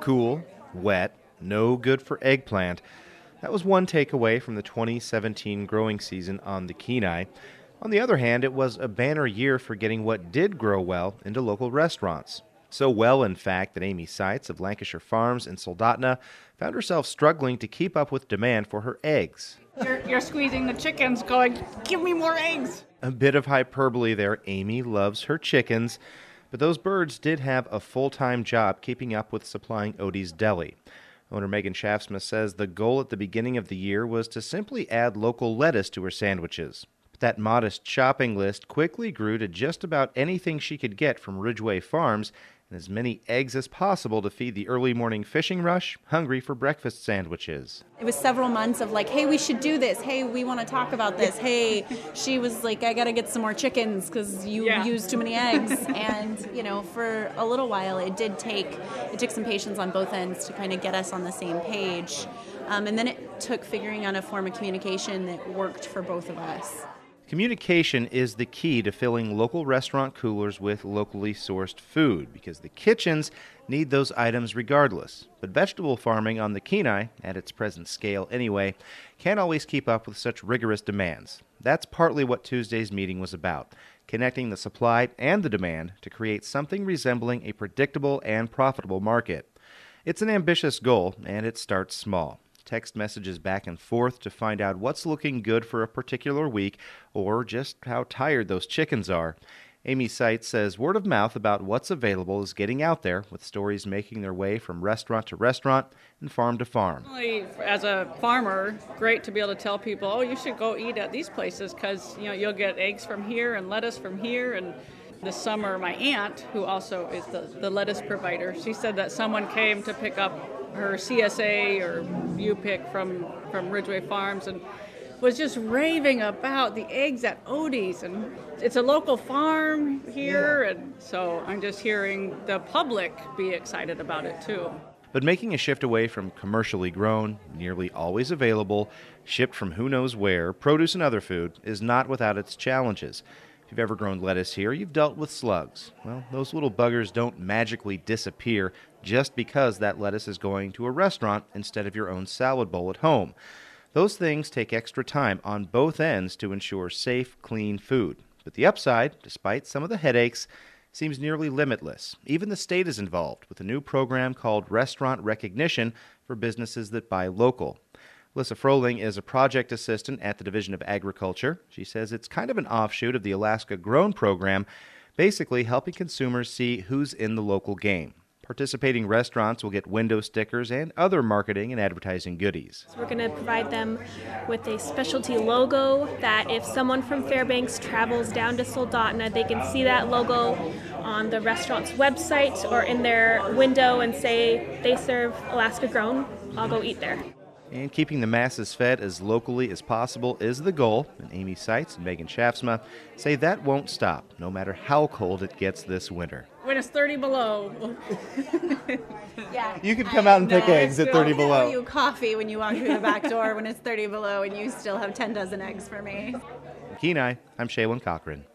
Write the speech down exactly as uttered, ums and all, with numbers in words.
cool, wet, no good for eggplant. That was one takeaway from the twenty seventeen growing season on the Kenai. On the other hand, it was a banner year for getting what did grow well into local restaurants. So well, in fact, that Amy Seitz of Lancashire Farms in Soldotna found herself struggling to keep up with demand for her eggs. You're, you're squeezing the chickens going, give me more eggs. A bit of hyperbole there. Amy loves her chickens, but those birds did have a full-time job keeping up with supplying Odie's Deli. Owner Megan Shaftsma says the goal at the beginning of the year was to simply add local lettuce to her sandwiches. But that modest shopping list quickly grew to just about anything she could get from Ridgway Farms and as many eggs as possible to feed the early morning fishing rush hungry for breakfast sandwiches. It was several months of like, hey, we should do this. Hey, we want to talk about this. Hey, she was like, I got to get some more chickens because you Yeah. used too many eggs. And, you know, for a little while, it did take, it took some patience on both ends to kind of get us on the same page. Um, and then it took figuring out a form of communication that worked for both of us. Communication is the key to filling local restaurant coolers with locally sourced food because the kitchens need those items regardless. But vegetable farming on the Kenai, at its present scale anyway, can't always keep up with such rigorous demands. That's partly what Tuesday's meeting was about, connecting the supply and the demand to create something resembling a predictable and profitable market. It's an ambitious goal, and it starts small. Text messages back and forth to find out what's looking good for a particular week or just how tired those chickens are. Amy Seitz says word of mouth about what's available is getting out there, with stories making their way from restaurant to restaurant and farm to farm. As a farmer, great to be able to tell people, oh, you should go eat at these places because, you know, you'll get eggs from here and lettuce from here. And this summer, my aunt, who also is the, the lettuce provider, she said that someone came to pick up her C S A or U-Pick from, from Ridgway Farms and was just raving about the eggs at Odie's. And it's a local farm here, yeah. And so I'm just hearing the public be excited about it too. But making a shift away from commercially grown, nearly always available, shipped from who knows where, produce and other food, is not without its challenges. If you've ever grown lettuce here, you've dealt with slugs. Well, those little buggers don't magically disappear just because that lettuce is going to a restaurant instead of your own salad bowl at home. Those things take extra time on both ends to ensure safe, clean food. But the upside, despite some of the headaches, seems nearly limitless. Even the state is involved with a new program called Restaurant Recognition for businesses that buy local. Alyssa Froling is a project assistant at the Division of Agriculture. She says it's kind of an offshoot of the Alaska Grown program, basically helping consumers see who's in the local game. Participating restaurants will get window stickers and other marketing and advertising goodies. So we're going to provide them with a specialty logo that if someone from Fairbanks travels down to Soldotna, they can see that logo on the restaurant's website or in their window and say they serve Alaska Grown. I'll go eat there. And keeping the masses fed as locally as possible is the goal, and Amy Seitz and Megan Shaftsma say that won't stop, no matter how cold it gets this winter. When it's thirty below. Yeah, You could come out and pick eggs at thirty I'll below. you coffee when you walk through the back door when it's thirty below and you still have ten dozen eggs for me. In Kenai, I'm Shaylin Cochran.